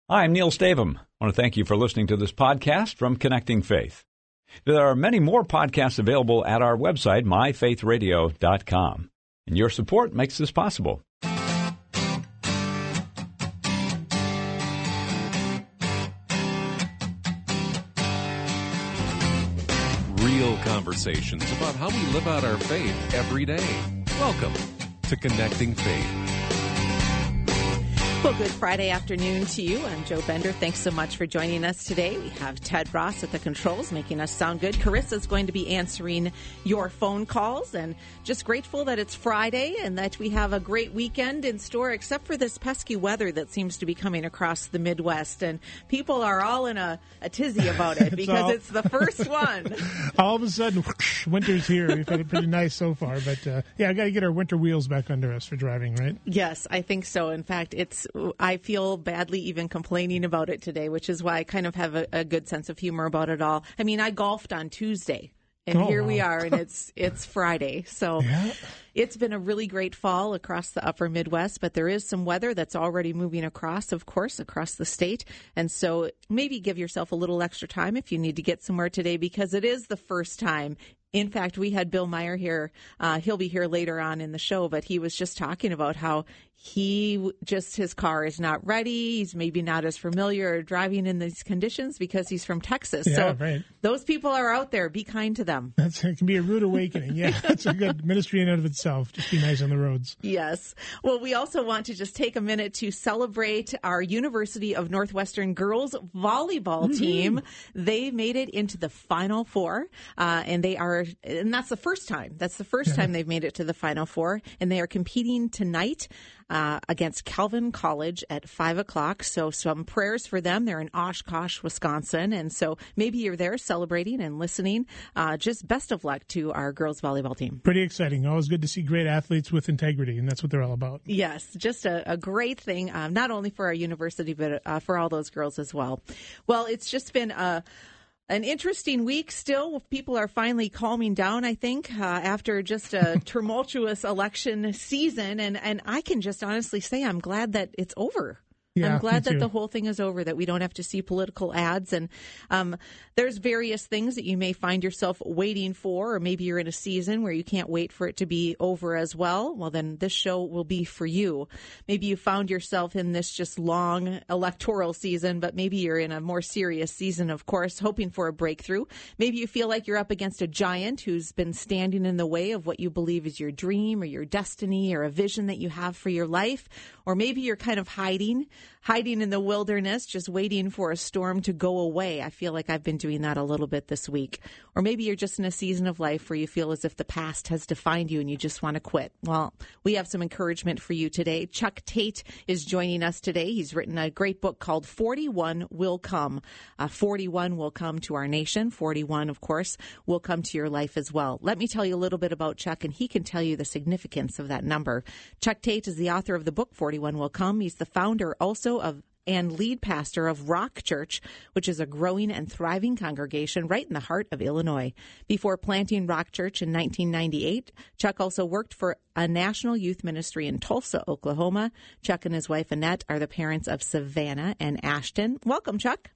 Hi, I'm Neil Stavum. I want to thank you for listening to this podcast from Connecting Faith. There are many more podcasts available at our website, myfaithradio.com. And your support makes this possible. Real conversations about how we live out our faith every day. Welcome to Connecting Faith. Well, good Friday afternoon to you. I'm Joe Bender. Thanks so much for joining us today. We have Ted Ross at the controls making us sound good. Carissa's going to be answering your phone calls, and just grateful that it's Friday and that we have a great weekend in store, except for this pesky weather that seems to be coming across the Midwest. And people are all in a tizzy about it because it's the first one. All of a sudden, whoosh, winter's here. We've had it pretty nice so far. But, I got to get our winter wheels back under us for driving, right? Yes, I think so. In fact, I feel badly even complaining about it today, which is why I kind of have a good sense of humor about it all. I mean, I golfed on Tuesday, and here we are, and it's Friday. So It's been a really great fall across the upper Midwest, but there is some weather that's already moving across, of course, across the state. And so maybe give yourself a little extra time if you need to get somewhere today, because it is the first time. In fact, we had Bill Meyer here. He'll be here later on in the show, but he was just talking about how his car is not ready. He's maybe not as familiar driving in these conditions because he's from Texas. Yeah, so right. Those people are out there. Be kind to them. It can be a rude awakening. Yeah, that's a good ministry in and of itself. Just be nice on the roads. Yes. Well, we also want to just take a minute to celebrate our University of Northwestern girls volleyball team. They made it into the Final Four, and that's the first time. That's the first time they've made it to the Final Four, and they are competing tonight against Calvin College at 5 o'clock. So some prayers for them. They're in Oshkosh, Wisconsin. And so maybe you're there celebrating and listening. Just best of luck to our girls volleyball team. Pretty exciting. Always good to see great athletes with integrity, and that's what they're all about. Yes, just a great thing, not only for our university, but for all those girls as well. Well, it's just been an interesting week still. People are finally calming down, I think, after just a tumultuous election season. And I can just honestly say I'm glad that it's over. Yeah, I'm glad me too. that the whole thing is over, that we don't have to see political ads. And there's various things that you may find yourself waiting for, or maybe you're in a season where you can't wait for it to be over as well. Well, then this show will be for you. Maybe you found yourself in this just long electoral season, but maybe you're in a more serious season, of course, hoping for a breakthrough. Maybe you feel like you're up against a giant who's been standing in the way of what you believe is your dream or your destiny or a vision that you have for your life. Or maybe you're kind of hiding in the wilderness, just waiting for a storm to go away. I feel like I've been doing that a little bit this week. Or maybe you're just in a season of life where you feel as if the past has defined you and you just want to quit. Well, we have some encouragement for you today. Chuck Tate is joining us today. He's written a great book called 41 Will Come. 41 will come to our nation. 41, of course, will come to your life as well. Let me tell you a little bit about Chuck, and he can tell you the significance of that number. Chuck Tate is the author of the book 41 Will Come. He's the founder also and lead pastor of Rock Church, which is a growing and thriving congregation right in the heart of Illinois. Before planting Rock Church in 1998, Chuck also worked for a national youth ministry in Tulsa, Oklahoma. Chuck and his wife, Annette, are the parents of Savannah and Ashton. Welcome, Chuck.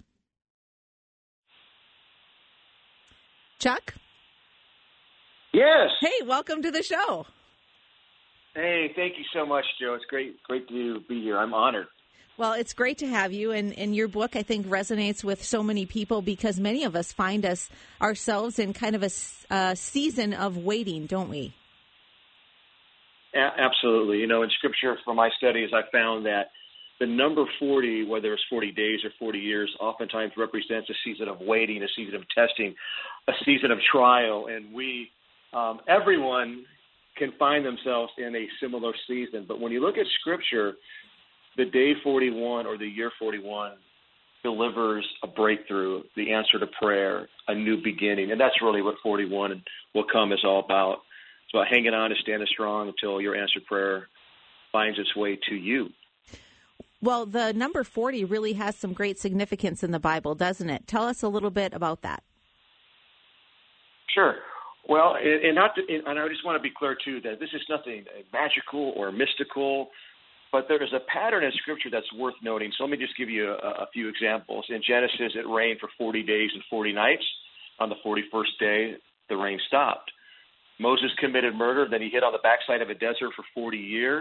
Chuck? Yes. Hey, welcome to the show. Hey, thank you so much, Joe. It's great to be here. I'm honored. Well, it's great to have you, and your book, I think, resonates with so many people because many of us find ourselves in kind of a season of waiting, don't we? Absolutely. You know, in Scripture, from my studies, I found that the number 40, whether it's 40 days or 40 years, oftentimes represents a season of waiting, a season of testing, a season of trial, and everyone can find themselves in a similar season. But when you look at Scripture, the day 41 or the year 41 delivers a breakthrough, the answer to prayer, a new beginning. And that's really what 41 will come is all about. It's about hanging on and standing strong until your answered prayer finds its way to you. Well, the number 40 really has some great significance in the Bible, doesn't it? Tell us a little bit about that. Sure. Well, and I just want to be clear, too, that this is nothing magical or mystical. But there is a pattern in Scripture that's worth noting. So let me just give you a few examples. In Genesis, it rained for 40 days and 40 nights. On the 41st day, the rain stopped. Moses committed murder. Then he hid on the backside of a desert for 40 years.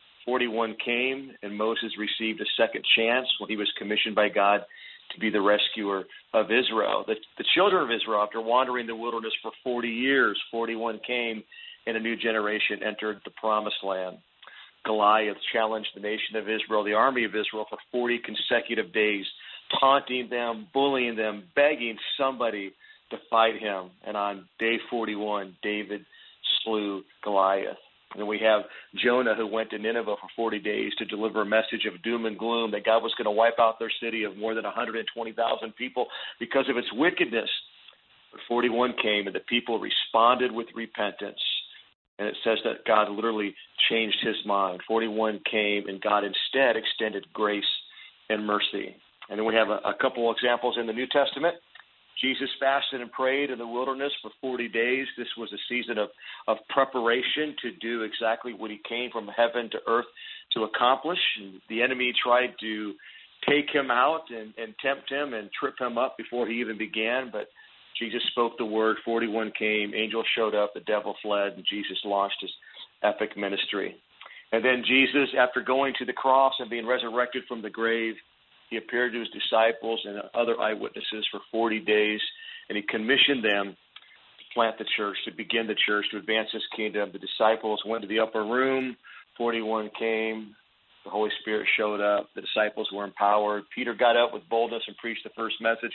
41 came, and Moses received a second chance when he was commissioned by God to be the rescuer of Israel. The children of Israel, after wandering the wilderness for 40 years, 41 came, and a new generation entered the promised land. Goliath challenged the nation of Israel, the army of Israel, for 40 consecutive days, taunting them, bullying them, begging somebody to fight him. And on day 41, David slew Goliath. And we have Jonah, who went to Nineveh for 40 days to deliver a message of doom and gloom, that God was going to wipe out their city of more than 120,000 people because of its wickedness. But 41 came, and the people responded with repentance. And it says that God literally changed his mind. 41 came, and God instead extended grace and mercy. And then we have a couple examples in the New Testament. Jesus fasted and prayed in the wilderness for 40 days. This was a season of preparation to do exactly what he came from heaven to earth to accomplish. And the enemy tried to take him out and tempt him and trip him up before he even began, but Jesus spoke the word, 41 came, angels showed up, the devil fled, and Jesus launched his epic ministry. And then Jesus, after going to the cross and being resurrected from the grave, he appeared to his disciples and other eyewitnesses for 40 days, and he commissioned them to plant the church, to begin the church, to advance his kingdom. The disciples went to the upper room, 41 came, the Holy Spirit showed up, the disciples were empowered. Peter got up with boldness and preached the first message.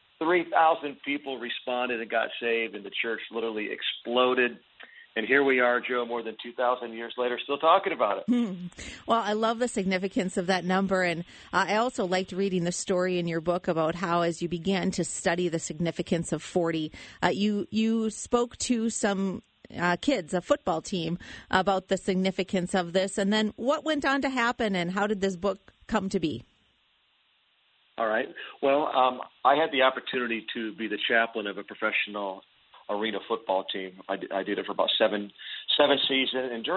3,000 people responded and got saved, and the church literally exploded. And here we are, Joe, more than 2,000 years later, still talking about it. Well, I love the significance of that number. And I also liked reading the story in your book about how, as you began to study the significance of 40, you spoke to some kids, a football team, about the significance of this. And then what went on to happen, and how did this book come to be? All right. Well, I had the opportunity to be the chaplain of a professional arena football team. I did it for about seven seasons, and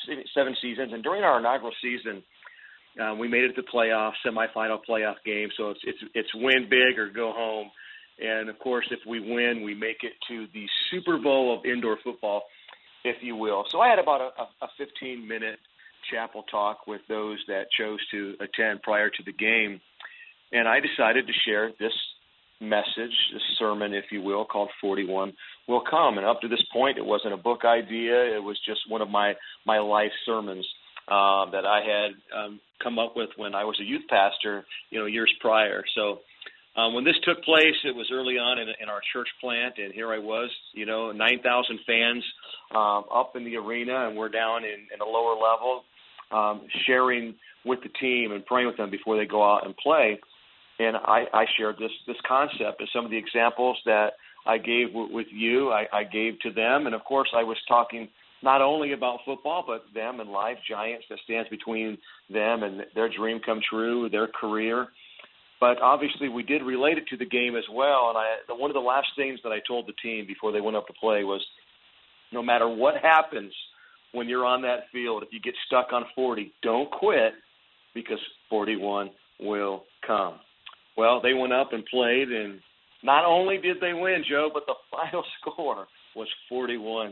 during our inaugural season, we made it to the playoff, semifinal playoff game. So it's win big or go home. And of course, if we win, we make it to the Super Bowl of indoor football, if you will. So I had about a 15-minute chapel talk with those that chose to attend prior to the game. And I decided to share this message, this sermon, if you will, called 41 Will Come. And up to this point, it wasn't a book idea. It was just one of my life sermons that I had come up with when I was a youth pastor, years prior. So when this took place, it was early on in our church plant, and here I was, 9,000 fans up in the arena, and we're down in a lower level, sharing with the team and praying with them before they go out and play. And I shared this concept of some of the examples that I gave with you, I gave to them. And, of course, I was talking not only about football, but them and life giants that stands between them and their dream come true, their career. But obviously we did relate it to the game as well. And one of the last things that I told the team before they went up to play was, no matter what happens when you're on that field, if you get stuck on 40, don't quit, because 41 will come. Well, they went up and played, and not only did they win, Joe, but the final score was 41-40.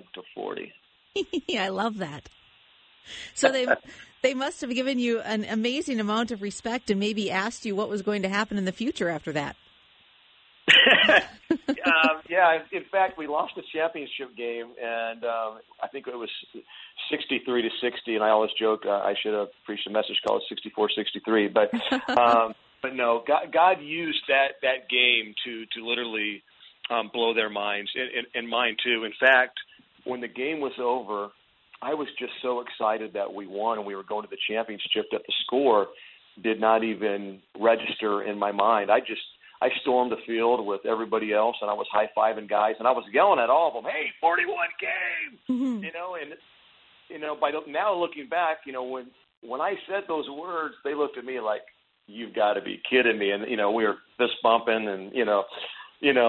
I love that. So they must have given you an amazing amount of respect and maybe asked you what was going to happen in the future after that. Yeah, in fact, we lost the championship game, and I think it was 63-60, and I always joke I should have preached a message called 64-63, but no, God used that game to literally blow their minds, and mine too. In fact, when the game was over, I was just so excited that we won and we were going to the championship that the score did not even register in my mind. I stormed the field with everybody else, and I was high-fiving guys, and I was yelling at all of them, "Hey, 41 game!" Mm-hmm. By now looking back, when I said those words, they looked at me like, "You've got to be kidding me!" And we were fist bumping and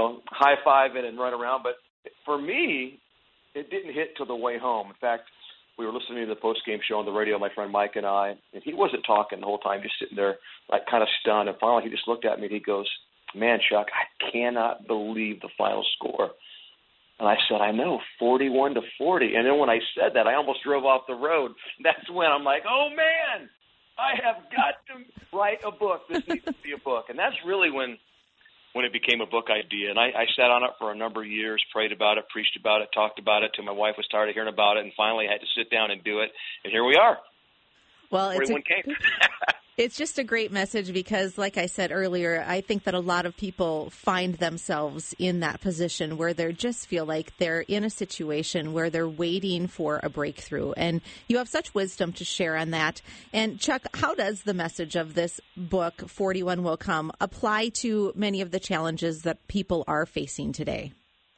high-fiving and running around. But for me, it didn't hit till the way home. In fact, we were listening to the post-game show on the radio, my friend Mike and I, and he wasn't talking the whole time, just sitting there like kind of stunned. And finally he just looked at me and he goes, "Man, Chuck, I cannot believe the final score." And I said, "I know, 41-40. And then when I said that, I almost drove off the road. That's when I'm like, oh, man, I have got to write a book. This needs to be a book. And that's really when it became a book idea. And I sat on it for a number of years, prayed about it, preached about it, talked about it till my wife was tired of hearing about it. And finally I had to sit down and do it. And here we are. Well, It's just a great message because, like I said earlier, I think that a lot of people find themselves in that position where they just feel like they're in a situation where they're waiting for a breakthrough. And you have such wisdom to share on that. And Chuck, how does the message of this book, 41 Will Come, apply to many of the challenges that people are facing today?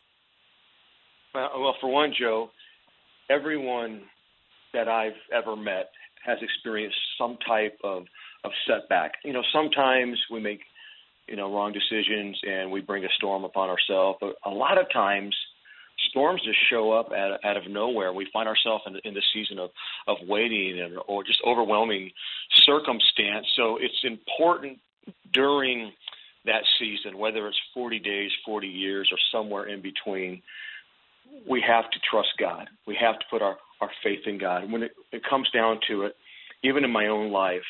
Well, for one, Joe, everyone that I've ever met has experienced some type of setback. Sometimes we make, wrong decisions and we bring a storm upon ourselves. But a lot of times storms just show up out of nowhere. We find ourselves in the season of waiting or just overwhelming circumstance. So it's important during that season, whether it's 40 days, 40 years, or somewhere in between, we have to trust God. We have to put our faith in God. And when it comes down to it, even in my own life,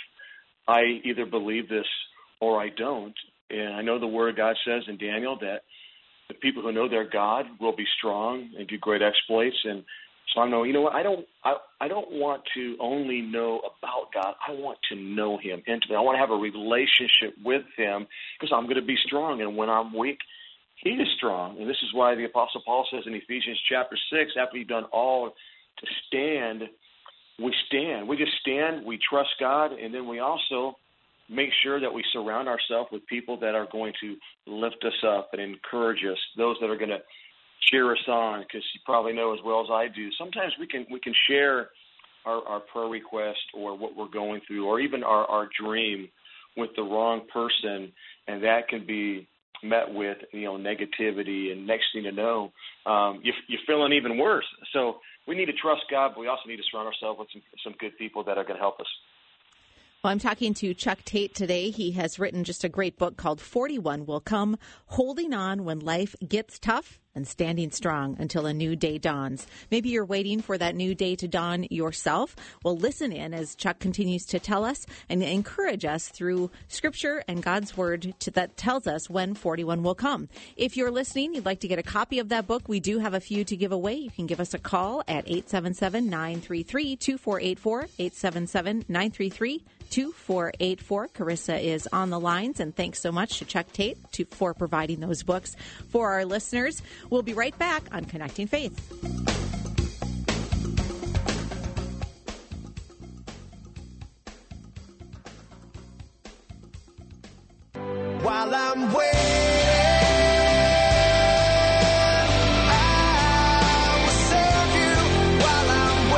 I either believe this or I don't. And I know the Word of God says in Daniel that the people who know their God will be strong and do great exploits. And so I know, I don't want to only know about God. I want to know Him intimately. I want to have a relationship with Him because I'm going to be strong. And when I'm weak, He is strong. And this is why the Apostle Paul says in Ephesians chapter 6, after you've done all to stand, we stand. We just stand, we trust God, and then we also make sure that we surround ourselves with people that are going to lift us up and encourage us, those that are going to cheer us on, because you probably know as well as I do, sometimes we can share our prayer request or what we're going through or even our dream with the wrong person, and that can be met with negativity, and next thing you know, you're feeling even worse. So we need to trust God, but we also need to surround ourselves with some good people that are going to help us. Well, I'm talking to Chuck Tate today. He has written just a great book called 41 Will Come, Holding On When Life Gets Tough and Standing Strong Until a New Day Dawns. Maybe you're waiting for that new day to dawn yourself. Well, listen in as Chuck continues to tell us and encourage us through Scripture and God's Word that tells us when 41 will come. If you're listening, you'd like to get a copy of that book, we do have a few to give away. You can give us a call at 877-933-2484, 877-933-2484. Carissa is on the lines, and thanks so much to Chuck Tate for providing those books for our listeners. We'll be right back on Connecting Faith. While I'm waiting, I will serve you. While I'm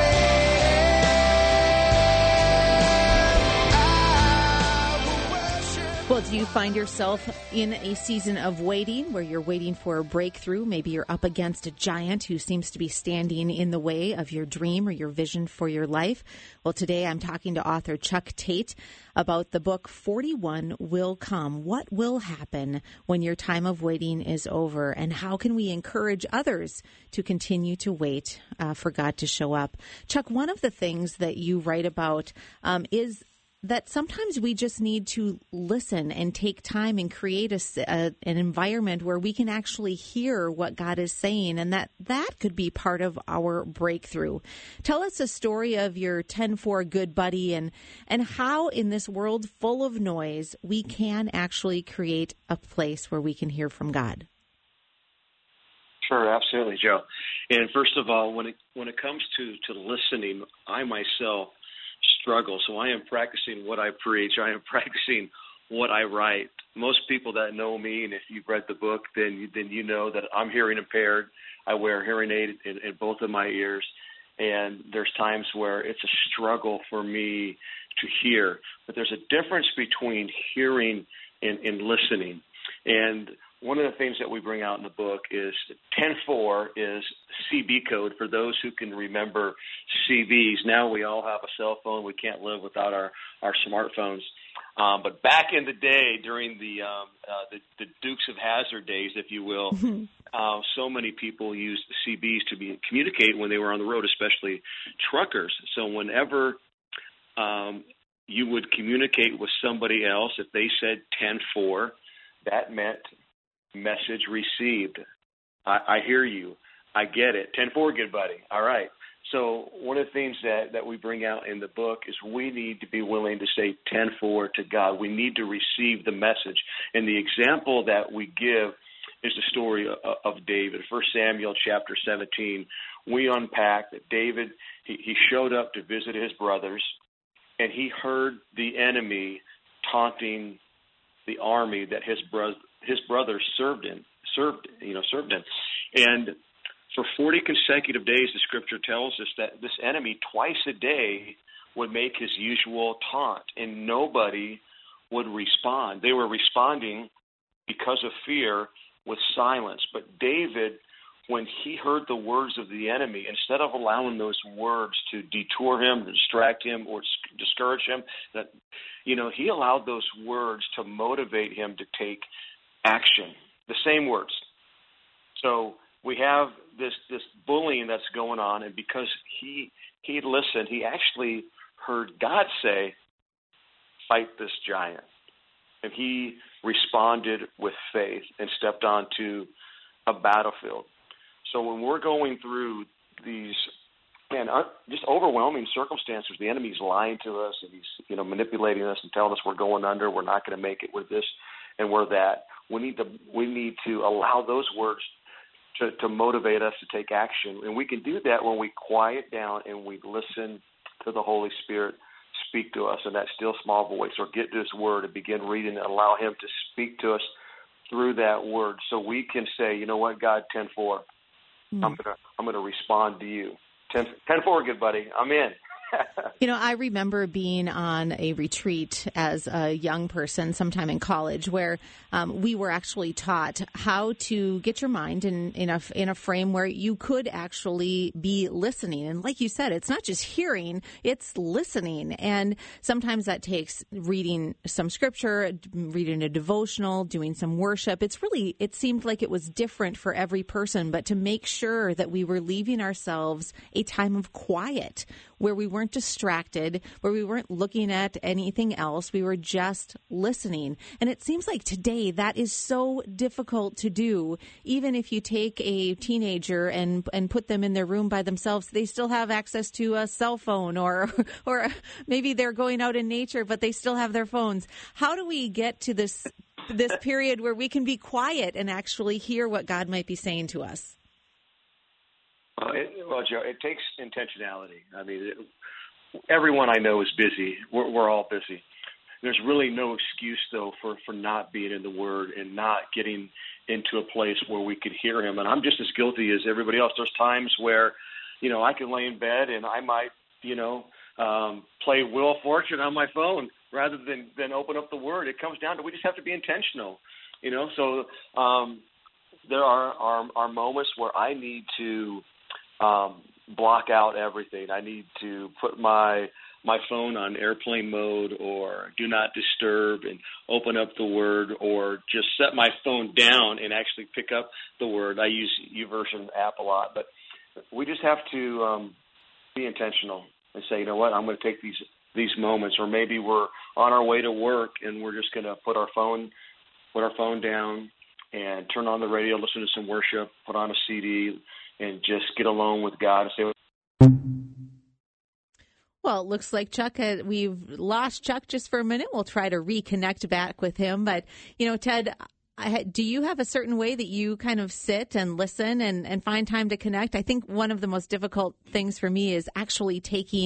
waiting, I will worship. Well, do you find yourself in a season of waiting where you're waiting for a breakthrough? Maybe you're up against a giant who seems to be standing in the way of your dream or your vision for your life. Well, today I'm talking to author Chuck Tate about the book 41 Will Come. What will happen when your time of waiting is over? And how can we encourage others to continue to wait for God to show up? Chuck, one of the things that you write about is that sometimes we just need to listen and take time and create an environment where we can actually hear what God is saying, and that could be part of our breakthrough. Tell us a story of your 10-4 good buddy and how in this world full of noise we can actually create a place where we can hear from God. Sure, absolutely, Joe. And first of all, when it comes to listening, I myself struggle. So I am practicing what I preach. I am practicing what I write. Most people that know me, and if you've read the book, then you know that I'm hearing impaired. I wear a hearing aid in both of my ears, and there's times where it's a struggle for me to hear. But there's a difference between hearing and listening. And one of the things that we bring out in the book is 10-4 is CB code for those who can remember CBs. Now we all have a cell phone. We can't live without our smartphones. But back in the day, during the Dukes of Hazzard days, if you will, so many people used CBs to communicate when they were on the road, especially truckers. So whenever you would communicate with somebody else, if they said 10-4, that meant message received. I hear you. I get it. 10-4, good buddy. All right. So one of the things that we bring out in the book is we need to be willing to say 10-4 to God. We need to receive the message. And the example that we give is the story of David. 1 Samuel chapter 17, we unpack that David, he showed up to visit his brothers, and he heard the enemy taunting the army that his brothers served in. And for 40 consecutive days, the scripture tells us that this enemy twice a day would make his usual taunt, and nobody would respond. They were responding because of fear with silence. But David, when he heard the words of the enemy, instead of allowing those words to detour him, distract him, or discourage him, he allowed those words to motivate him to take action. The same words. So we have this bullying that's going on, and because he listened, he actually heard God say, fight this giant. And he responded with faith and stepped onto a battlefield. So when we're going through these just overwhelming circumstances, the enemy's lying to us, and he's manipulating us and telling us we're going under, we're not going to make it with this and we're that. We need to allow those words to motivate us to take action. And we can do that when we quiet down and we listen to the Holy Spirit speak to us in that still small voice, or get to His Word and begin reading and allow Him to speak to us through that Word, so we can say, you know what, God, 10-4, I'm gonna respond to you. 10-4, good buddy, I'm in. I remember being on a retreat as a young person sometime in college where we were actually taught how to get your mind in a frame where you could actually be listening. And like you said, it's not just hearing, it's listening. And sometimes that takes reading some scripture, reading a devotional, doing some worship. It seemed like it was different for every person, but to make sure that we were leaving ourselves a time of quiet where we weren't distracted, where we weren't looking at anything else. We were just listening. And it seems like today that is so difficult to do. Even if you take a teenager and put them in their room by themselves, they still have access to a cell phone, or maybe they're going out in nature, but they still have their phones. How do we get to this period where we can be quiet and actually hear what God might be saying to us? Well, Joe, it takes intentionality. I mean, everyone I know is busy. We're all busy. There's really no excuse, though, for not being in the Word and not getting into a place where we could hear Him. And I'm just as guilty as everybody else. There's times where, I can lay in bed and I might, play Wheel of Fortune on my phone rather than open up the Word. It comes down to we just have to be intentional, So there are moments where I need to block out everything. I need to put my phone on airplane mode or do not disturb and open up the Word, or just set my phone down and actually pick up the Word. I use YouVersion app a lot, but we just have to be intentional and say, you know what, I'm going to take these moments. Or maybe we're on our way to work and we're just going to put our phone down and turn on the radio, listen to some worship, put on a CD, and just get alone with God and say. Well, it looks like Chuck, we've lost Chuck just for a minute. We'll try to reconnect back with him. But, Ted, do you have a certain way that you kind of sit and listen and find time to connect? I think one of the most difficult things for me is actually taking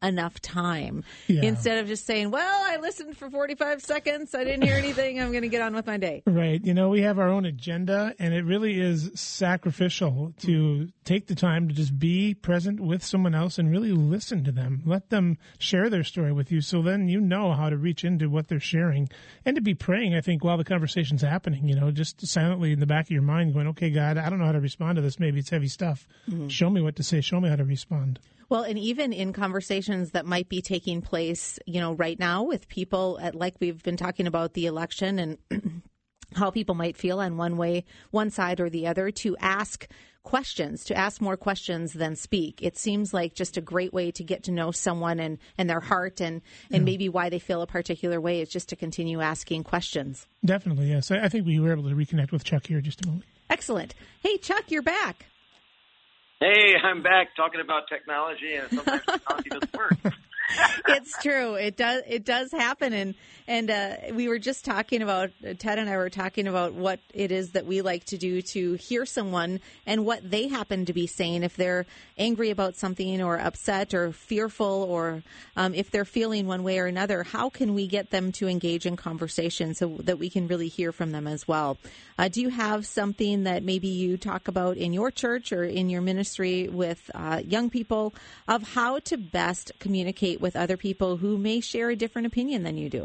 enough time Yeah. instead of just saying, well, I listened for 45 seconds. I didn't hear anything. I'm going to get on with my day. Right. You know, we have our own agenda, and it really is sacrificial to take the time to just be present with someone else and really listen to them. Let them share their story with you, so then you know how to reach into what they're sharing, and to be praying, I think, while the conversation's happening, you know, just silently in the back of your mind going, okay, God, I don't know how to respond to this. Maybe it's heavy stuff. Show me what to say. Show me how to respond. Well, and even in conversations that might be taking place, you know, right now with people, like we've been talking about the election and how people might feel on one side or the other, to ask questions, to ask more questions than speak. It seems like just a great way to get to know someone and their heart and maybe why they feel a particular way is just to continue asking questions. Definitely, yes. I think we were able to reconnect with Chuck here just a moment. Excellent. Hey, Chuck, you're back. Hey, I'm back talking about technology, and sometimes technology doesn't work. It's true. It does happen. And we were just talking about, Ted and I were talking about what it is that we like to do to hear someone and what they happen to be saying, if they're angry about something or upset or fearful, or if they're feeling one way or another. How can we get them to engage in conversation so that we can really hear from them as well? Do you have something that maybe you talk about in your church or in your ministry with young people of how to best communicate with other people who may share a different opinion than you do?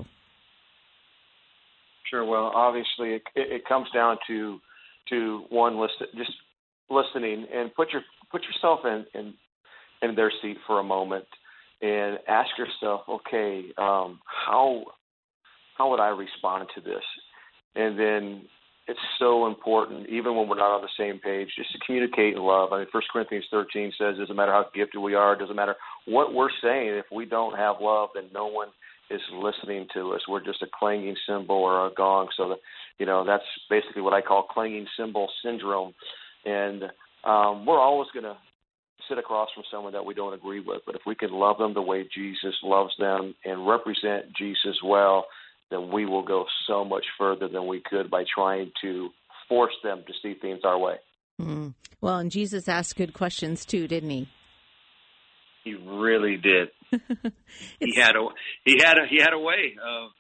Sure. Well, obviously, it comes down to one, just listening, and put yourself in their seat for a moment, and ask yourself, okay, how would I respond to this? And then it's so important, even when we're not on the same page, just to communicate in love. I mean, 1 Corinthians 13 says, it doesn't matter how gifted we are, it doesn't matter what we're saying. If we don't have love, then no one is listening to us. We're just a clanging cymbal or a gong. So, that's basically what I call clanging cymbal syndrome. And we're always going to sit across from someone that we don't agree with. But if we can love them the way Jesus loves them and represent Jesus well, then we will go so much further than we could by trying to force them to see things our way. Mm. Well, and Jesus asked good questions too, didn't he? He really did. He had a way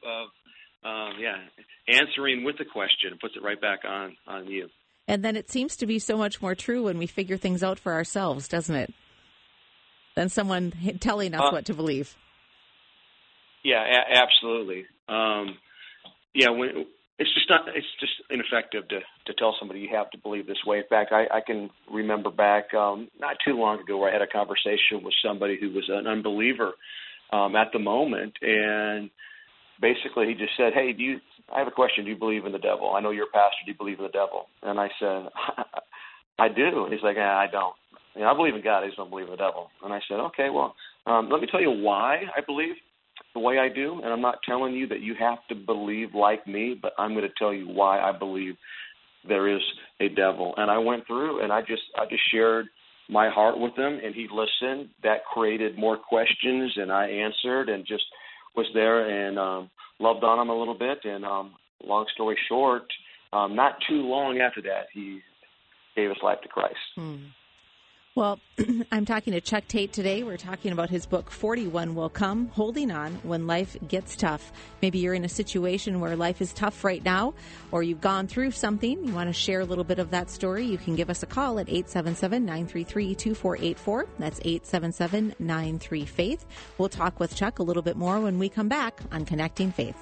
of answering with a question. It puts it right back on you. And then it seems to be so much more true when we figure things out for ourselves, doesn't it? Than someone telling us what to believe. Yeah, absolutely. When it's just ineffective to tell somebody you have to believe this way. In fact, I can remember back not too long ago where I had a conversation with somebody who was an unbeliever at the moment, and basically he just said, "Hey, I have a question. Do you believe in the devil? I know you're a pastor. Do you believe in the devil?" And I said, "I do." And he's like, "I don't. I believe in God. I just don't believe in the devil." And I said, "Okay, well, let me tell you why I believe the way I do, and I'm not telling you that you have to believe like me, but I'm going to tell you why I believe there is a devil." And I went through and I just shared my heart with him, and he listened. That created more questions, and I answered and just was there and loved on him a little bit. And long story short, not too long after that, he gave his life to Christ. Well, I'm talking to Chuck Tate today. We're talking about his book, 41 Will Come, Holding On When Life Gets Tough. Maybe you're in a situation where life is tough right now, or you've gone through something. You want to share a little bit of that story. You can give us a call at 877-933-2484. That's 877-93-FAITH. We'll talk with Chuck a little bit more when we come back on Connecting Faith.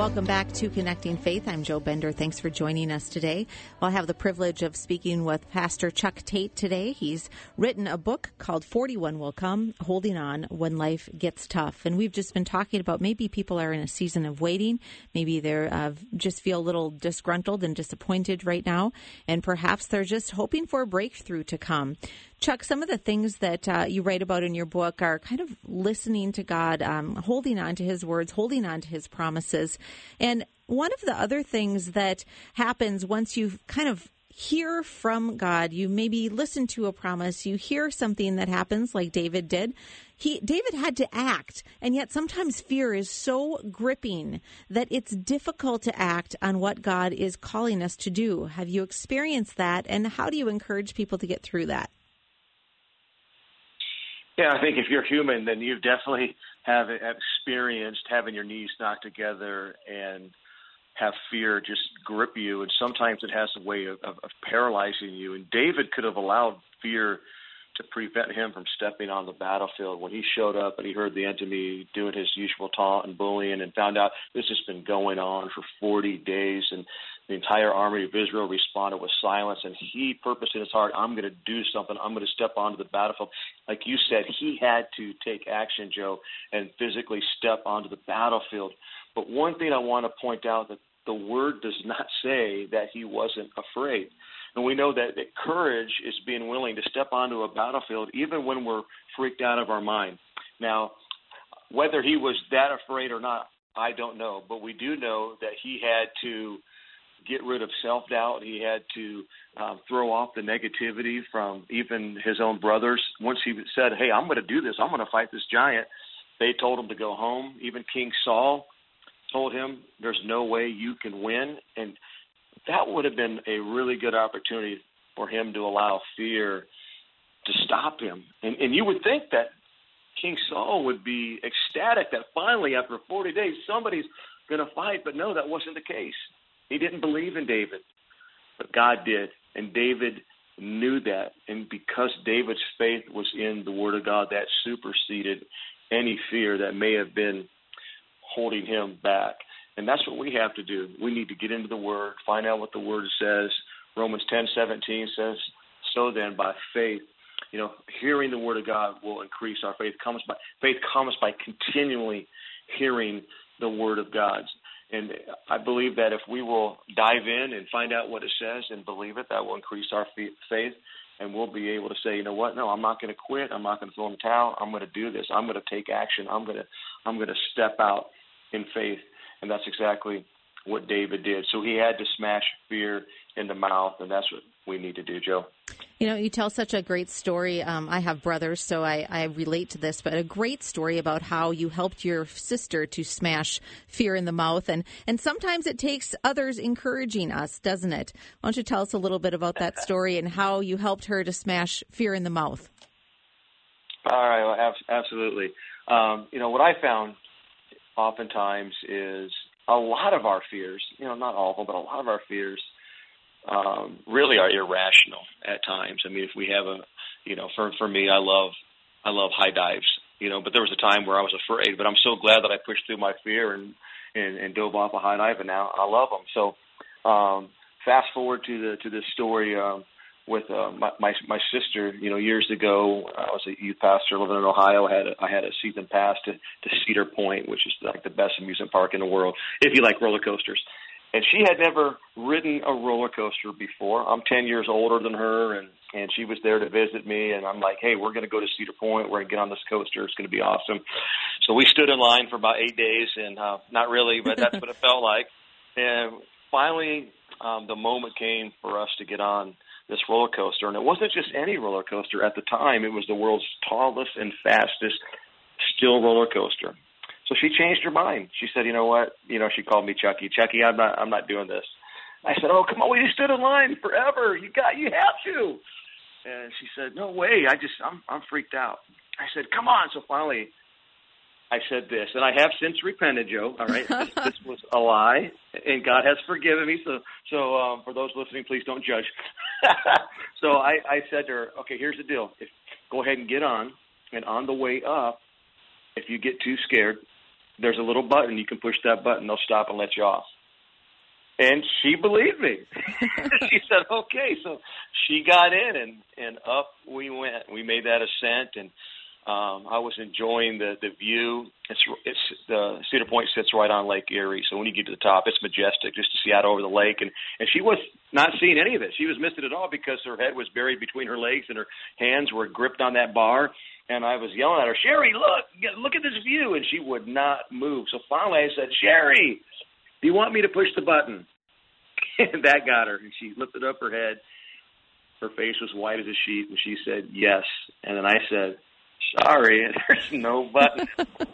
Welcome back to Connecting Faith. I'm Joe Bender. Thanks for joining us today. Well, I have the privilege of speaking with Pastor Chuck Tate today. He's written a book called 41 Will Come, Holding On When Life Gets Tough. And we've just been talking about maybe people are in a season of waiting. Maybe they're just feel a little disgruntled and disappointed right now. And perhaps they're just hoping for a breakthrough to come. Chuck, some of the things that you write about in your book are kind of listening to God, holding on to His words, holding on to His promises. And one of the other things that happens once you kind of hear from God, you maybe listen to a promise, you hear something that happens like David did. David had to act, and yet sometimes fear is so gripping that it's difficult to act on what God is calling us to do. Have you experienced that, and how do you encourage people to get through that? Yeah, I think if you're human, then you definitely have experienced having your knees knocked together and have fear just grip you. And sometimes it has a way of paralyzing you. And David could have allowed fear to prevent him from stepping on the battlefield. When he showed up and he heard the enemy doing his usual taunt and bullying and found out this has been going on for 40 days and the entire army of Israel responded with silence, and he purposed in his heart, I'm going to do something. I'm going to step onto the battlefield. Like you said, he had to take action, Joe, and physically step onto the battlefield. But one thing I want to point out that the word does not say that he wasn't afraid. And we know that courage is being willing to step onto a battlefield even when we're freaked out of our mind. Now, whether he was that afraid or not, I don't know. But we do know that he had to get rid of self-doubt. He had to throw off the negativity from even his own brothers. Once he said, hey, I'm going to do this. I'm going to fight this giant, they told him to go home. Even King Saul told him, there's no way you can win. And that would have been a really good opportunity for him to allow fear to stop him. And you would think that King Saul would be ecstatic that finally, after 40 days, somebody's going to fight. But no, that wasn't the case. He didn't believe in David, but God did. And David knew that. And because David's faith was in the Word of God, that superseded any fear that may have been holding him back. And that's what we have to do. We need to get into the Word, find out what the Word says. Romans 10:17 says, so then by faith, hearing the Word of God will increase our faith. Faith comes by continually hearing the Word of God. And I believe that if we will dive in and find out what it says and believe it, that will increase our faith, and we'll be able to say, you know what? No, I'm not going to quit. I'm not going to throw in the towel. I'm going to do this. I'm going to take action. I'm going to step out in faith, and that's exactly what David did. So he had to smash fear in the mouth, and that's what we need to do, Joe. You tell such a great story. I have brothers, so I relate to this, but a great story about how you helped your sister to smash fear in the mouth. And sometimes it takes others encouraging us, doesn't it? Why don't you tell us a little bit about that story and how you helped her to smash fear in the mouth? All right, well, absolutely. What I found oftentimes is a lot of our fears, not all of them, but a lot of our fears really are irrational at times. I mean, if we have for me, I love high dives, but there was a time where I was afraid, but I'm so glad that I pushed through my fear and dove off a high dive, and now I love them. So, fast forward to this story, with my sister, years ago, I was a youth pastor living in Ohio. I had a season pass to Cedar Point, which is like the best amusement park in the world, if you like roller coasters. And she had never ridden a roller coaster before. I'm 10 years older than her, and she was there to visit me. And I'm like, hey, we're going to go to Cedar Point. We're going to get on this coaster. It's going to be awesome. So we stood in line for about 8 days, and not really, but that's what it felt like. And finally, the moment came for us to get on this roller coaster. And it wasn't just any roller coaster. At the time, it was the world's tallest and fastest steel roller coaster. So she changed her mind. She said, you know what? She called me Chucky. Chucky, I'm not doing this. I said, oh, come on, we just stood in line forever. You have to. And she said, no way. I'm freaked out. I said, come on. So finally, I said this, and I have since repented, Joe. All right, this was a lie, and God has forgiven me. So for those listening, please don't judge. So I said to her, okay, here's the deal. Go ahead and get on, and on the way up, if you get too scared, there's a little button. You can push that button. They'll stop and let you off. And she believed me. She said, okay. So she got in, and up we went. We made that ascent, and I was enjoying the view. It's the Cedar Point sits right on Lake Erie, so when you get to the top, it's majestic just to see out over the lake. And she was not seeing any of it. She was missing it all because her head was buried between her legs and her hands were gripped on that bar. And I was yelling at her, Sherry, look at this view. And she would not move. So finally I said, Sherry, do you want me to push the button? And that got her. And she lifted up her head. Her face was white as a sheet. And she said, yes. And then I said, sorry, there's no button.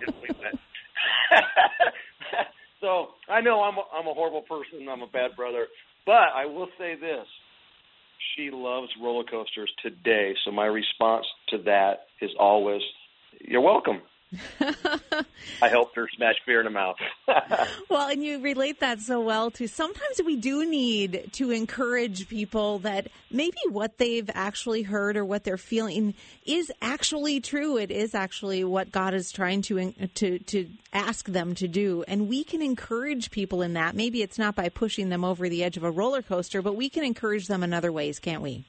So I know I'm a horrible person. I'm a bad brother. But I will say this. She loves roller coasters today. So my response to that is always, you're welcome. I helped her smash fear in the mouth. Well, and you relate that so well to sometimes we do need to encourage people that maybe what they've actually heard or what they're feeling is actually true. It is actually what God is trying to ask them to do. And we can encourage people in that. Maybe it's not by pushing them over the edge of a roller coaster, but we can encourage them in other ways, can't we?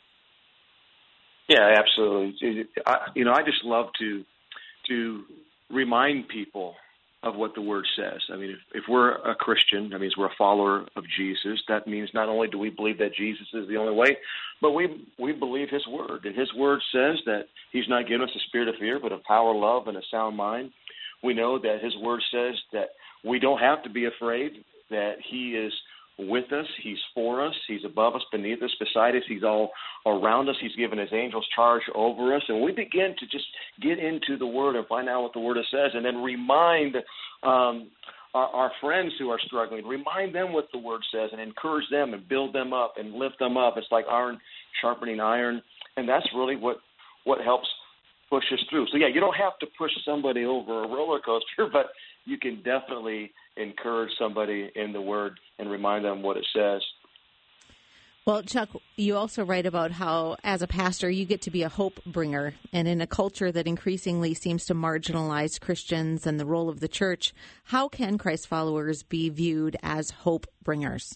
Yeah, absolutely. I just love to remind people of what the Word says. I mean, if we're a Christian, that means we're a follower of Jesus. That means not only do we believe that Jesus is the only way, but we believe His Word. And His Word says that He's not given us a spirit of fear, but of power, love, and a sound mind. We know that His Word says that we don't have to be afraid, that He is with us, He's for us, He's above us, beneath us, beside us, He's all around us. He's given His angels charge over us. And we begin to just get into the Word and find out what the Word says, and then remind our friends who are struggling, remind them what the Word says and encourage them and build them up and lift them up. It's like iron sharpening iron, and that's really what helps push us through. So, yeah, you don't have to push somebody over a roller coaster, but you can definitely encourage somebody in the Word and remind them what it says. Well, Chuck, you also write about how, as a pastor, you get to be a hope bringer. And in a culture that increasingly seems to marginalize Christians and the role of the church, how can Christ followers be viewed as hope bringers?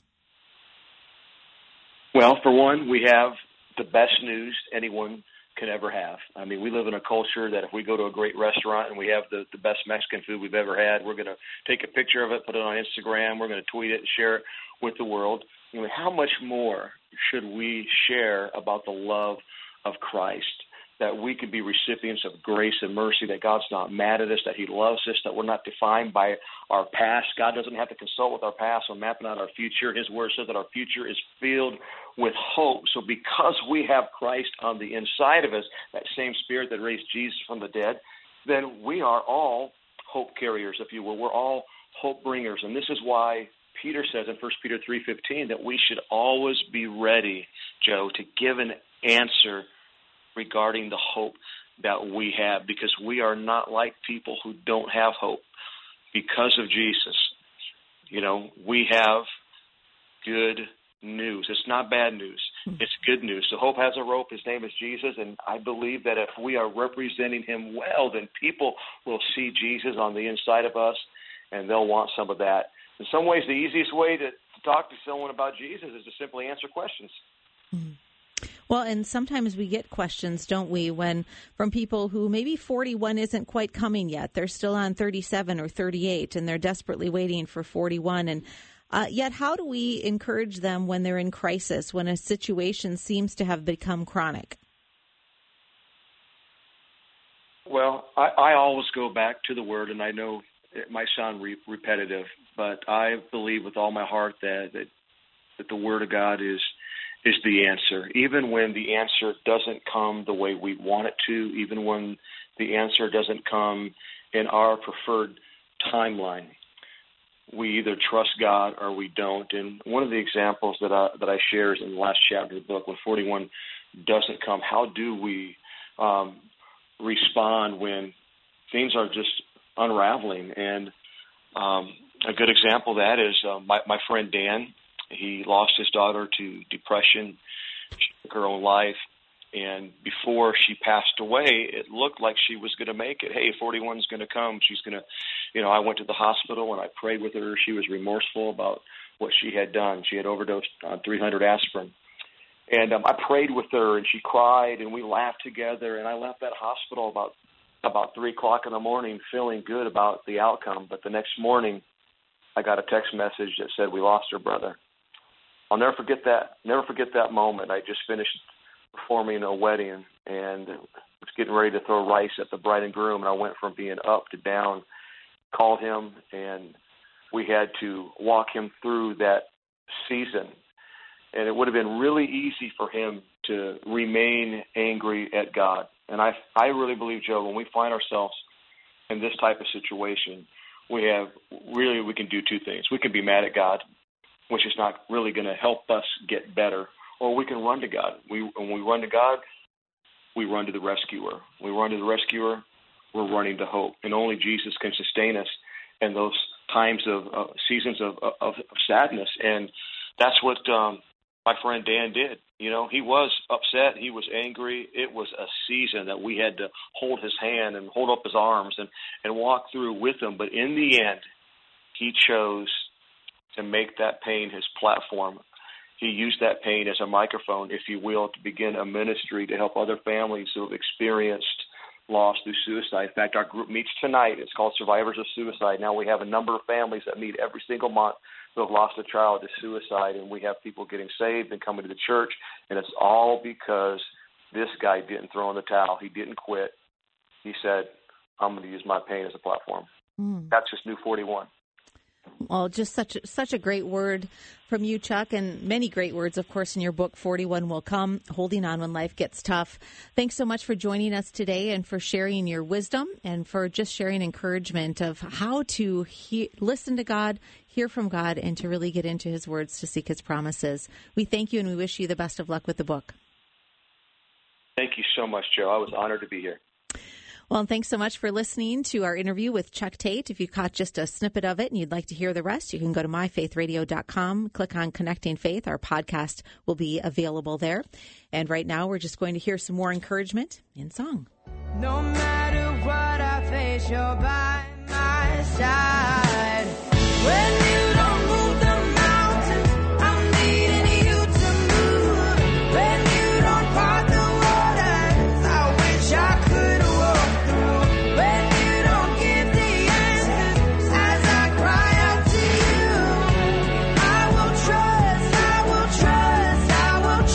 Well, for one, we have the best news anyone can ever have. I mean, we live in a culture that if we go to a great restaurant and we have the best Mexican food we've ever had, we're going to take a picture of it, put it on Instagram, we're going to tweet it and share it with the world. I mean, how much more should we share about the love of Christ, that we can be recipients of grace and mercy, that God's not mad at us, that He loves us, that we're not defined by our past. God doesn't have to consult with our past on mapping out our future. His Word says that our future is filled with hope. So because we have Christ on the inside of us, that same Spirit that raised Jesus from the dead, then we are all hope carriers, if you will. We're all hope bringers. And this is why Peter says in 1 Peter 3:15 that we should always be ready, Joe, to give an answer regarding the hope that we have, because we are not like people who don't have hope because of Jesus. You know, we have good news. It's not bad news. It's good news. So hope has a rope. His name is Jesus, and I believe that if we are representing Him well, then people will see Jesus on the inside of us, and they'll want some of that. In some ways, the easiest way to talk to someone about Jesus is to simply answer questions. Mm-hmm. Well, and sometimes we get questions, don't we, from people who maybe 41 isn't quite coming yet. They're still on 37 or 38, and they're desperately waiting for 41. And yet how do we encourage them when they're in crisis, when a situation seems to have become chronic? Well, I always go back to the Word, and I know it might sound repetitive, but I believe with all my heart that the Word of God is the answer. Even when the answer doesn't come the way we want it to, even when the answer doesn't come in our preferred timeline, we either trust God or we don't. And one of the examples that I share is in the last chapter of the book, when 41 doesn't come. How do we respond when things are just unraveling? And a good example of that is my friend Dan. He lost his daughter to depression. She took her own life. And before she passed away, it looked like she was going to make it. Hey, 41 is going to come. She's going to I went to the hospital and I prayed with her. She was remorseful about what she had done. She had overdosed on 300 aspirin. And I prayed with her, and she cried, and we laughed together. And I left that hospital about 3 o'clock in the morning feeling good about the outcome. But the next morning, I got a text message that said, "We lost her brother." I'll never forget that moment. I just finished performing a wedding and was getting ready to throw rice at the bride and groom, and I went from being up to down, called him, and we had to walk him through that season. And it would have been really easy for him to remain angry at God. And I really believe, Joe, when we find ourselves in this type of situation, we can do two things. We can be mad at God, which is not really going to help us get better, or we can run to God. When we run to God, we run to the rescuer. When we run to the rescuer, we're running to hope. And only Jesus can sustain us in those times of seasons of sadness. And that's what my friend Dan did. He was upset. He was angry. It was a season that we had to hold his hand and hold up his arms and walk through with him. But in the end, he chose to make that pain his platform. He used that pain as a microphone, if you will, to begin a ministry to help other families who have experienced loss through suicide. In fact, our group meets tonight. It's called Survivors of Suicide. Now we have a number of families that meet every single month who have lost a child to suicide, and we have people getting saved and coming to the church, and it's all because this guy didn't throw in the towel. He didn't quit. He said, "I'm going to use my pain as a platform." That's just New 41. Well, just such a great word from you, Chuck, and many great words, of course, in your book, 41 Will Come, Holding On When Life Gets Tough. Thanks so much for joining us today and for sharing your wisdom and for just sharing encouragement of how to listen to God, hear from God, and to really get into his words to seek his promises. We thank you and we wish you the best of luck with the book. Thank you so much, Joe. I was honored to be here. Well, and thanks so much for listening to our interview with Chuck Tate. If you caught just a snippet of it and you'd like to hear the rest, you can go to myfaithradio.com, click on Connecting Faith. Our podcast will be available there. And right now, we're just going to hear some more encouragement in song. No matter what I face, you're by my side. When you don't move the mountains, I'm needing you to move. When you don't part the waters, I wish I could walk through. When you don't give the answers as I cry out to you, I will trust, I will trust, I will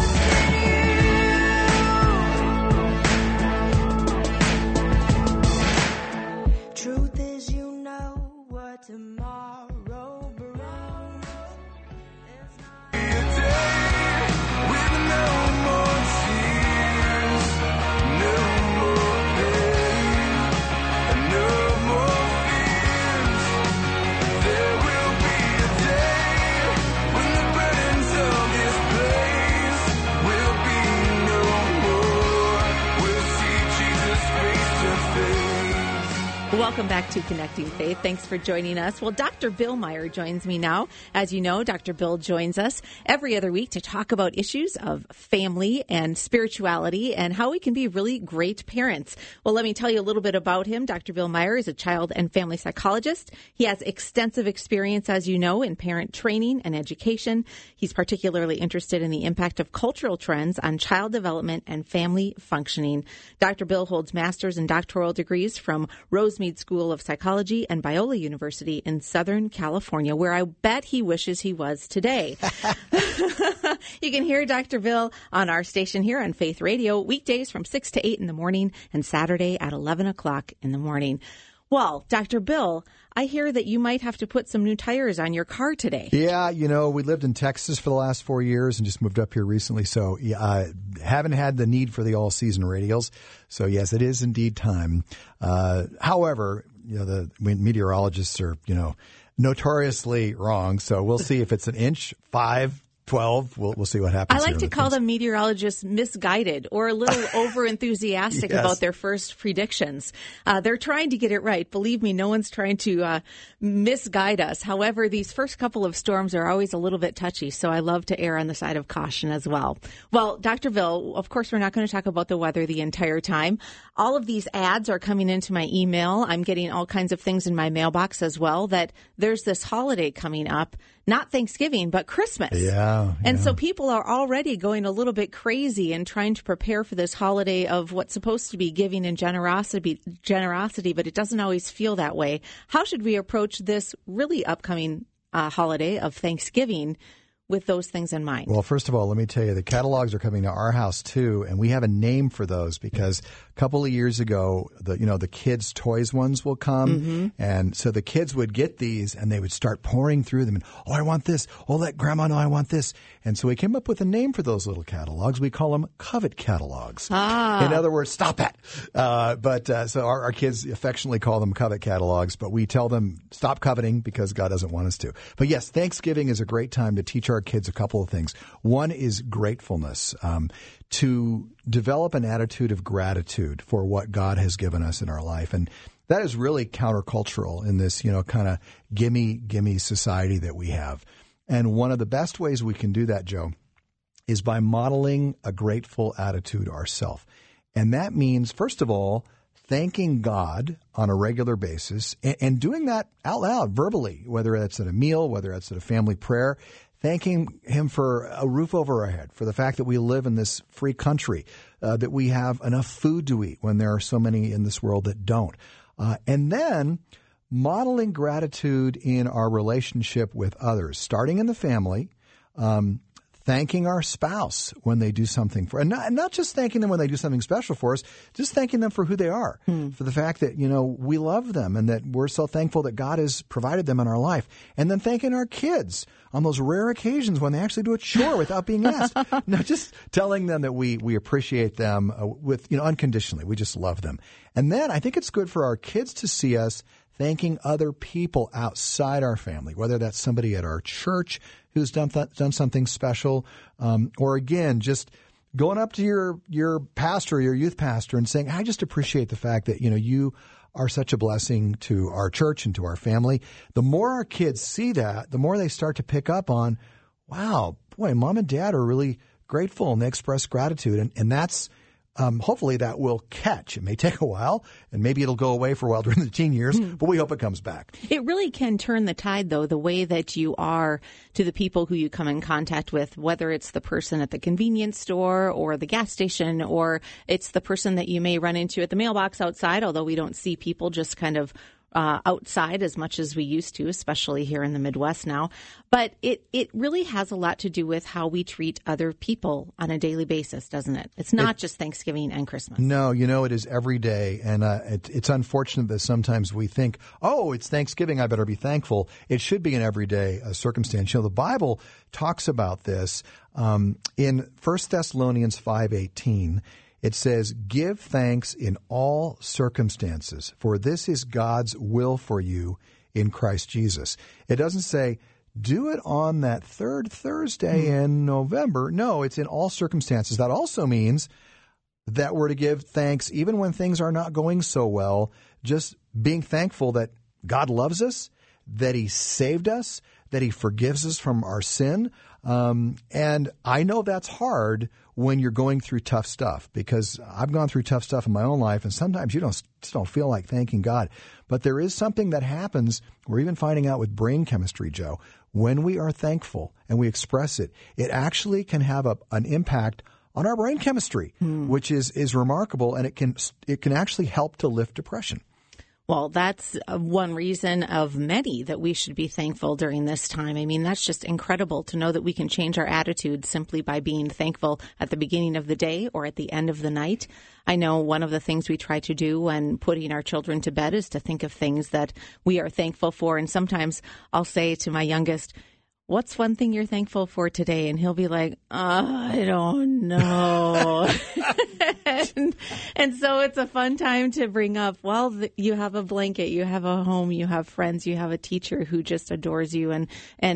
trust in you. Truth is, you know what tomorrow brings. It's not a day with no more tears, no more pain, and no more fears. There will be a day when the burdens of this place will be no more. We'll see Jesus face to face. Welcome back to Connecting Faith. Thanks for joining us. Well, Dr. Bill Meyer joins me now. As you know, Dr. Bill joins us every other week to talk about issues of family and spirituality and how we can be really great parents. Well, let me tell you a little bit about him. Dr. Bill Meyer is a child and family psychologist. He has extensive experience, as you know, in parent training and education. He's particularly interested in the impact of cultural trends on child development and family functioning. Dr. Bill holds master's and doctoral degrees from Rosemead School of Psychology and Biola University in Southern California, where I bet he wishes he was today. You can hear Dr. Bill on our station here on Faith Radio, weekdays from 6 to 8 in the morning and Saturday at 11 o'clock in the morning. Well, Dr. Bill, I hear that you might have to put some new tires on your car today. Yeah, we lived in Texas for the last 4 years and just moved up here recently. So I haven't had the need for the all-season radials. So, yes, it is indeed time. However, the meteorologists are, notoriously wrong. So we'll see if it's an inch, 5, 12. We'll see what happens. I like to call them meteorologists misguided or a little over-enthusiastic Yes. about their first predictions. They're trying to get it right. Believe me, no one's trying to misguide us. However, these first couple of storms are always a little bit touchy, so I love to err on the side of caution as well. Well, Dr. Ville, of course, we're not going to talk about the weather the entire time. All of these ads are coming into my email. I'm getting all kinds of things in my mailbox as well, that there's this holiday coming up. Not Thanksgiving, but Christmas. Yeah. And so people are already going a little bit crazy and trying to prepare for this holiday of what's supposed to be giving and generosity, but it doesn't always feel that way. How should we approach this really upcoming holiday of Thanksgiving with those things in mind? Well, first of all, let me tell you, the catalogs are coming to our house too, and we have a name for those because a couple of years ago, the kids' toys ones will come, and so the kids would get these and they would start pouring through them. And oh, I want this. Oh, let Grandma know I want this. And so we came up with a name for those little catalogs. We call them covet catalogs. In other words, stop that. So our kids affectionately call them covet catalogs, but we tell them stop coveting because God doesn't want us to. But yes, Thanksgiving is a great time to teach our kids a couple of things. One is gratefulness, to develop an attitude of gratitude for what God has given us in our life. And that is really countercultural in this, kind of gimme society that we have. And one of the best ways we can do that, Joe, is by modeling a grateful attitude ourselves. And that means, first of all, thanking God on a regular basis and doing that out loud, verbally, whether it's at a meal, whether it's at a family prayer, thanking Him for a roof over our head, for the fact that we live in this free country, that we have enough food to eat when there are so many in this world that don't. And then modeling gratitude in our relationship with others, starting in the family, thanking our spouse when they do something for, and not just thanking them when they do something special for us, just thanking them for who they are, for the fact that, we love them and that we're so thankful that God has provided them in our life. And then thanking our kids on those rare occasions when they actually do a chore without being asked. Not just telling them that we appreciate them with, unconditionally. We just love them. And then I think it's good for our kids to see us thanking other people outside our family, whether that's somebody at our church who's done something special, or again, just going up to your pastor, your youth pastor, and saying, I just appreciate the fact that, you are such a blessing to our church and to our family. The more our kids see that, the more they start to pick up on, wow, boy, mom and dad are really grateful and they express gratitude. And that's, hopefully that will catch. It may take a while, and maybe it'll go away for a while during the teen years, but we hope it comes back. It really can turn the tide, though, the way that you are to the people who you come in contact with, whether it's the person at the convenience store or the gas station, or it's the person that you may run into at the mailbox outside, although we don't see people just kind of outside as much as we used to, especially here in the Midwest now. But it really has a lot to do with how we treat other people on a daily basis, doesn't it? It's not just Thanksgiving and Christmas. No, it is every day. And it's unfortunate that sometimes we think, oh, it's Thanksgiving, I better be thankful. It should be an everyday circumstance. The Bible talks about this in 1 Thessalonians 5:18. It says, give thanks in all circumstances, for this is God's will for you in Christ Jesus. It doesn't say, do it on that third Thursday in November. No, it's in all circumstances. That also means that we're to give thanks even when things are not going so well, just being thankful that God loves us, that He saved us, that He forgives us from our sin. And I know that's hard when you're going through tough stuff, because I've gone through tough stuff in my own life, and sometimes you just don't feel like thanking God. But there is something that happens, we're even finding out with brain chemistry, Joe, when we are thankful and we express it, it actually can have an impact on our brain chemistry, which is remarkable, and it can actually help to lift depression. Well, that's one reason of many that we should be thankful during this time. I mean, that's just incredible to know that we can change our attitude simply by being thankful at the beginning of the day or at the end of the night. I know one of the things we try to do when putting our children to bed is to think of things that we are thankful for. And sometimes I'll say to my youngest, what's one thing you're thankful for today? And he'll be like, I don't know. and so it's a fun time to bring up, well, you have a blanket, you have a home, you have friends, you have a teacher who just adores you, and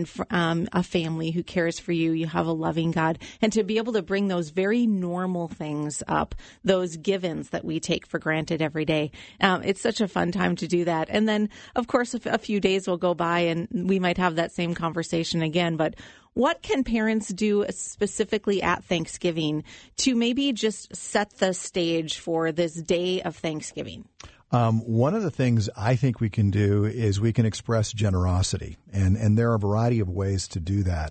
a family who cares for you. You have a loving God. And to be able to bring those very normal things up, those givens that we take for granted every day, it's such a fun time to do that. And then, of course, a few days will go by and we might have that same conversation again. But what can parents do specifically at Thanksgiving to maybe just set the stage for this day of Thanksgiving? One of the things I think we can do is we can express generosity, and there are a variety of ways to do that.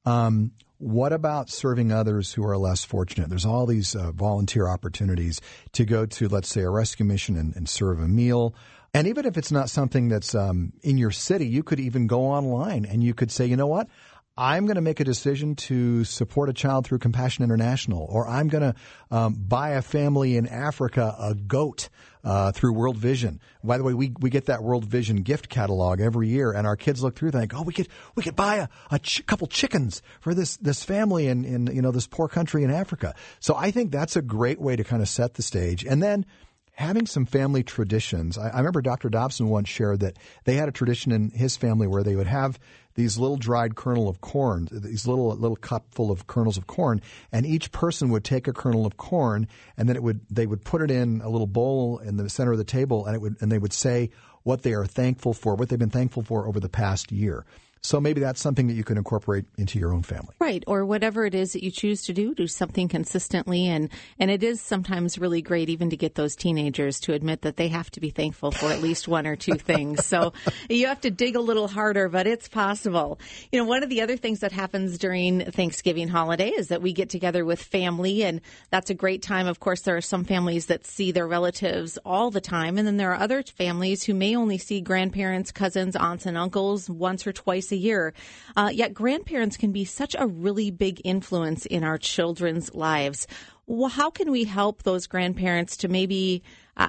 What about serving others who are less fortunate? There's all these volunteer opportunities to go to, let's say, a rescue mission and serve a meal. And even if it's not something that's in your city, you could even go online and you could say, you know what? I'm going to make a decision to support a child through Compassion International, or I'm going to buy a family in Africa a goat through World Vision. By the way, we get that World Vision gift catalog every year, and our kids look through and think, oh, we could buy a couple chickens for this family in this poor country in Africa. So I think that's a great way to kind of set the stage. And then having some family traditions. I remember Dr. Dobson once shared that they had a tradition in his family where they would have these little dried kernel of corn, these little cup full of kernels of corn, and each person would take a kernel of corn, and then they would put it in a little bowl in the center of the table, and they would say what they are thankful for, what they've been thankful for over the past year. So maybe that's something that you can incorporate into your own family. Right, or whatever it is that you choose to do something consistently. And it is sometimes really great even to get those teenagers to admit that they have to be thankful for at least one or two things. So you have to dig a little harder, but it's possible. You know, one of the other things that happens during Thanksgiving holiday is that we get together with family, and that's a great time. Of course, there are some families that see their relatives all the time, and then there are other families who may only see grandparents, cousins, aunts, and uncles once or twice a year. Yet grandparents can be such a really big influence in our children's lives. Well, how can we help those grandparents to maybe,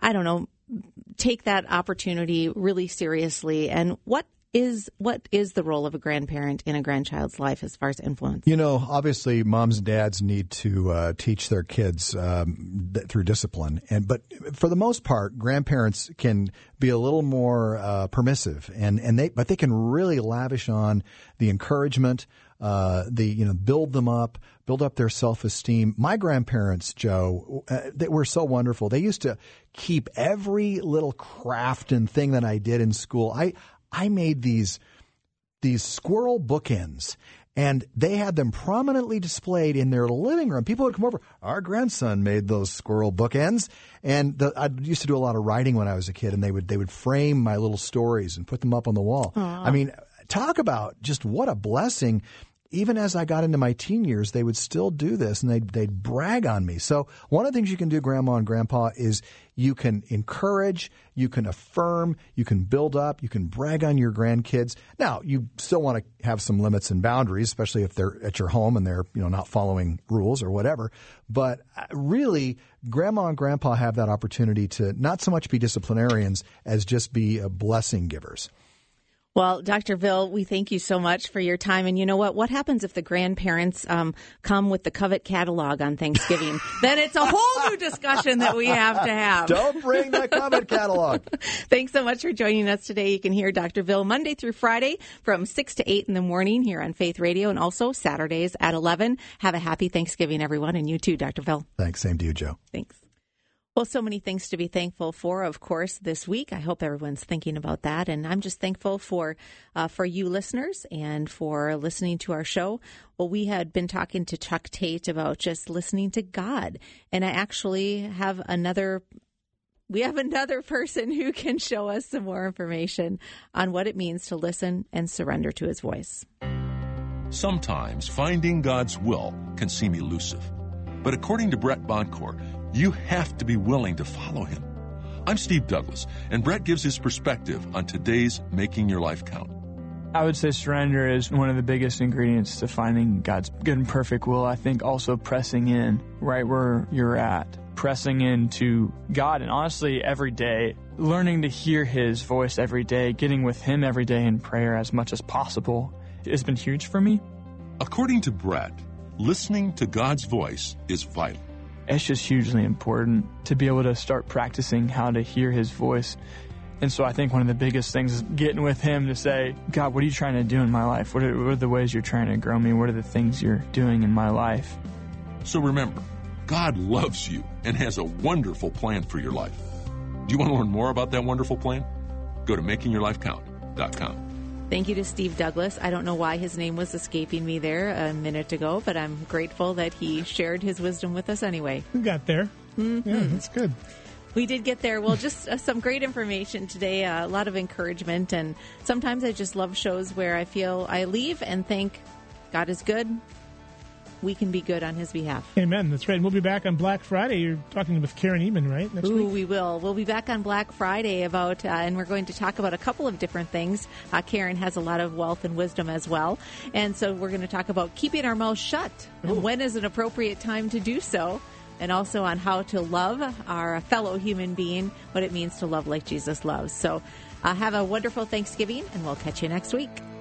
take that opportunity really seriously? And what is the role of a grandparent in a grandchild's life as far as influence? You know, obviously, moms and dads need to teach their kids through discipline, but for the most part, grandparents can be a little more permissive, but they can really lavish on the encouragement, build them up, build up their self-esteem. My grandparents, Joe, they were so wonderful. They used to keep every little craft and thing that I did in school. I made these squirrel bookends, and they had them prominently displayed in their living room. People would come over. Our grandson made those squirrel bookends, and I used to do a lot of writing when I was a kid, and they would frame my little stories and put them up on the wall. Aww. I mean, talk about just what a blessing. Even as I got into my teen years, they would still do this, and they'd brag on me. So one of the things you can do, Grandma and Grandpa, is you can encourage, you can affirm, you can build up, you can brag on your grandkids. Now, you still want to have some limits and boundaries, especially if they're at your home and they're not following rules or whatever. But really, Grandma and Grandpa have that opportunity to not so much be disciplinarians as just be blessing givers. Well, Dr. Vil, we thank you so much for your time. And you know what? What happens if the grandparents come with the Covet catalog on Thanksgiving? Then it's a whole new discussion that we have to have. Don't bring the Covet catalog. Thanks so much for joining us today. You can hear Dr. Vil Monday through Friday from 6 to 8 in the morning here on Faith Radio, and also Saturdays at 11. Have a happy Thanksgiving, everyone, and you too, Dr. Vil. Thanks. Same to you, Joe. Thanks. Well, so many things to be thankful for, of course, this week. I hope everyone's thinking about that. And I'm just thankful for you listeners and for listening to our show. Well, we had been talking to Chuck Tate about just listening to God. And I actually have another person who can show us some more information on what it means to listen and surrender to his voice. Sometimes finding God's will can seem elusive. But according to Brett Boncourt, you have to be willing to follow him. I'm Steve Douglas, and Brett gives his perspective on today's Making Your Life Count. I would say surrender is one of the biggest ingredients to finding God's good and perfect will. I think also pressing in right where you're at, pressing into God, and honestly every day, learning to hear his voice every day, getting with him every day in prayer as much as possible has been huge for me. According to Brett, listening to God's voice is vital. it's just hugely important to be able to start practicing how to hear his voice. And so I think one of the biggest things is getting with him to say, God, what are you trying to do in my life? What are the ways you're trying to grow me? What are the things you're doing in my life? So remember, God loves you and has a wonderful plan for your life. Do you want to learn more about that wonderful plan? Go to makingyourlifecount.com. Thank you to Steve Douglas. I don't know why his name was escaping me there a minute ago, but I'm grateful that he shared his wisdom with us anyway. We got there. Mm-hmm. Yeah, that's good. We did get there. Well, just some great information today, a lot of encouragement, and sometimes I just love shows where I feel I leave and think, God is good. We can be good on his behalf. Amen. That's right. And we'll be back on Black Friday. You're talking with Karen Eman, right? Next week? We will. We'll be back on Black Friday and we're going to talk about a couple of different things. Karen has a lot of wealth and wisdom as well. And so we're going to talk about keeping our mouths shut and when is an appropriate time to do so. And also on how to love our fellow human being, what it means to love like Jesus loves. So have a wonderful Thanksgiving, and we'll catch you next week.